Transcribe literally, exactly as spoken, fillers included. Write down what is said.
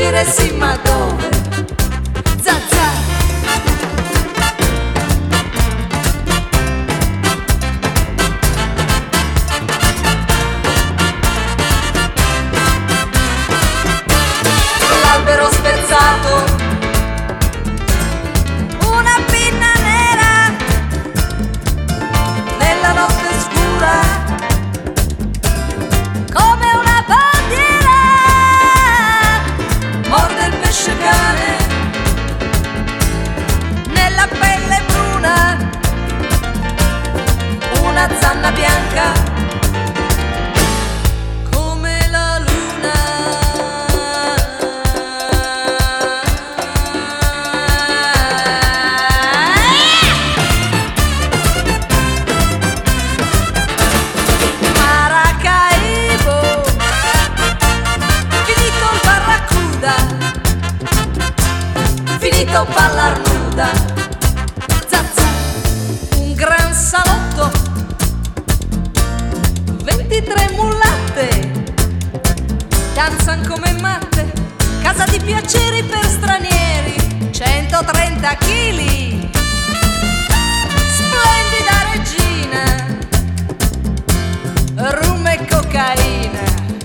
dire sì ma dove? Zazà. L'albero spezzato, una pinna nera nella notte scura, come una bandiera, morde il pesce cane nella pelle bruna, una zanna bianca come la luna. Maracaibo, finito il barracuda, finito ballar nuda. Zazza, un gran salotto, ventitré mulatte, danzan come matte, casa di piaceri per stranieri, centotrenta chili, splendida regina, rum e cocaina.